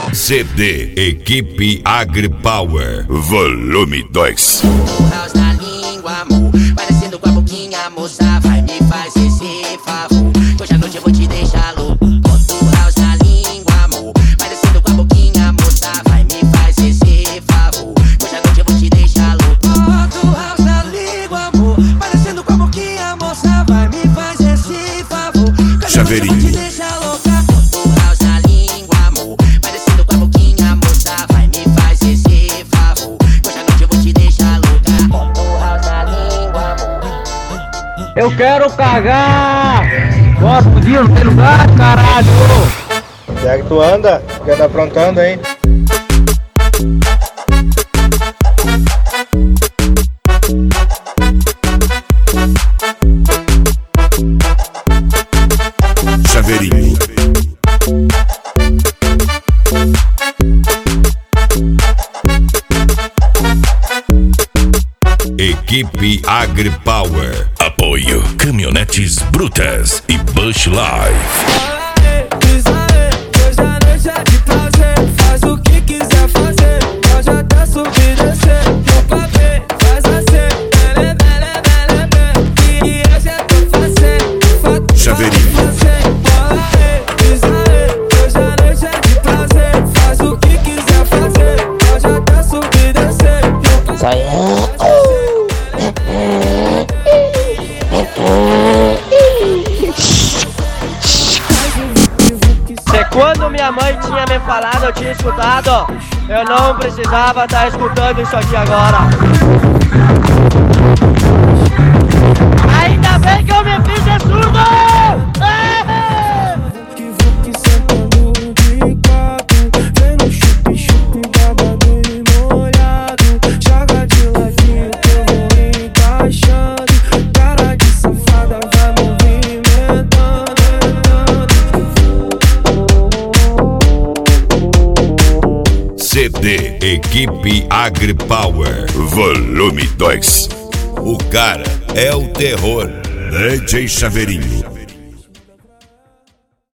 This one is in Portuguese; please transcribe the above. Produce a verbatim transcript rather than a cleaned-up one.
C D Equipe AgriPower Volume dois. House na língua, amor, parecendo com a boquinha, moça, vai me fazer esse favor. Hoje à noite eu vou te deixar louco. Bota o house na língua, amor, parecendo com a boquinha, moça, vai me fazer esse favor. Hoje à noite eu vou te deixar louco. Bota o house na língua, amor, parecendo com a boquinha, moça, vai me fazer esse favor. Chaveirinho. Eu quero cagar! Bora, podia, não tem lugar, caralho! Onde é que tu anda? O que anda aprontando, hein? Chaveirinho. Equipe AgriPower. Apoio Caminhonetes Brutas e Bush Life. Hoje à noite é de prazer, faz o que quiser fazer, pode até subir e descer. No papel, faz assim, bele, bele, bele, bele, e hoje é pra fazer. Chaveirinho. Hoje à noite é de prazer, faz o que quiser fazer, pode até subir e descer. No papel, Quando minha mãe tinha me falado, eu tinha escutado. Eu não precisava estar escutando isso aqui agora. Ainda bem que eu me fiz de surdo! joga de ladinho que eu vou encaixando. Cara de safada vai movimentando. C D Equipe AgriPower Volume dois. O cara é o terror. D J Chaveirinho.